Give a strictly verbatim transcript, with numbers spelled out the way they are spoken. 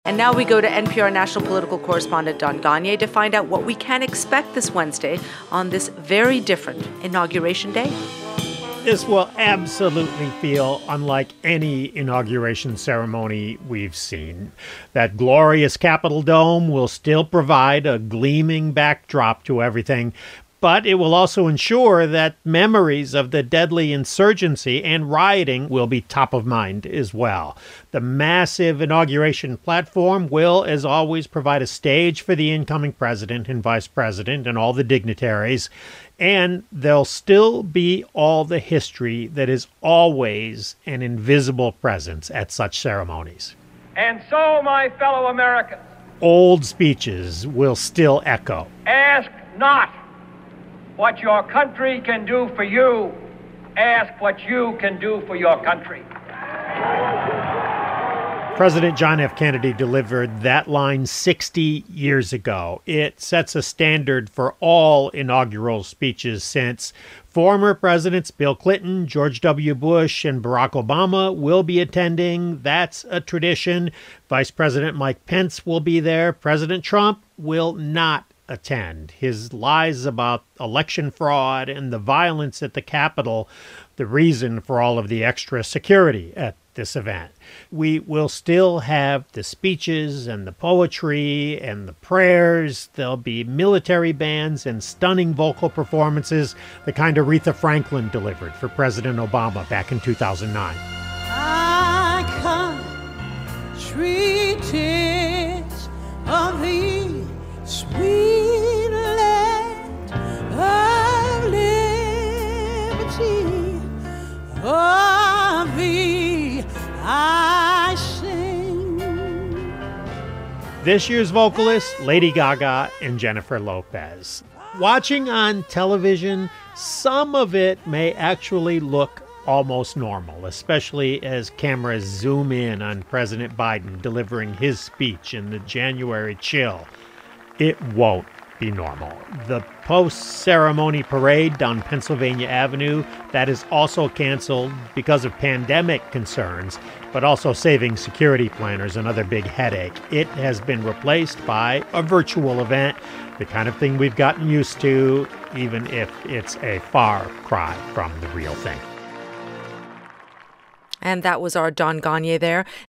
And now we go to N P R national political correspondent Don Gonyea to find out what we can expect this Wednesday on this very different Inauguration Day. This will absolutely feel unlike any inauguration ceremony we've seen. That glorious Capitol dome will still provide a gleaming backdrop to everything, but it will also ensure that memories of the deadly insurgency and rioting will be top of mind as well. The massive inauguration platform will, as always, provide a stage for the incoming president and vice president and all the dignitaries. And there'll still be all the history that is always an invisible presence at such ceremonies. And so, my fellow Americans, old speeches will still echo. Ask not what your country can do for you. Ask what you can do for your country. President John F. Kennedy delivered that line sixty years ago. It sets a standard for all inaugural speeches since former presidents Bill Clinton, George W. Bush, and Barack Obama will be attending. That's a tradition. Vice President Mike Pence will be there. President Trump will not attend. His lies about election fraud and the violence at the Capitol, the reason for all of the extra security at this event. We will still have the speeches and the poetry and the prayers. There'll be military bands and stunning vocal performances, the kind Aretha Franklin delivered for President Obama back in two thousand nine. I come treated of the sweet land of liberty, of thee I sing. This year's vocalists, Lady Gaga and Jennifer Lopez. Watching on television, some of it may actually look almost normal, especially as cameras zoom in on President Biden delivering his speech in the January chill. It won't be normal. The post-ceremony parade down Pennsylvania Avenue, that is also canceled because of pandemic concerns, but also saving security planners another big headache. It has been replaced by a virtual event, the kind of thing we've gotten used to, even if it's a far cry from the real thing. And that was our Don Gonyea there.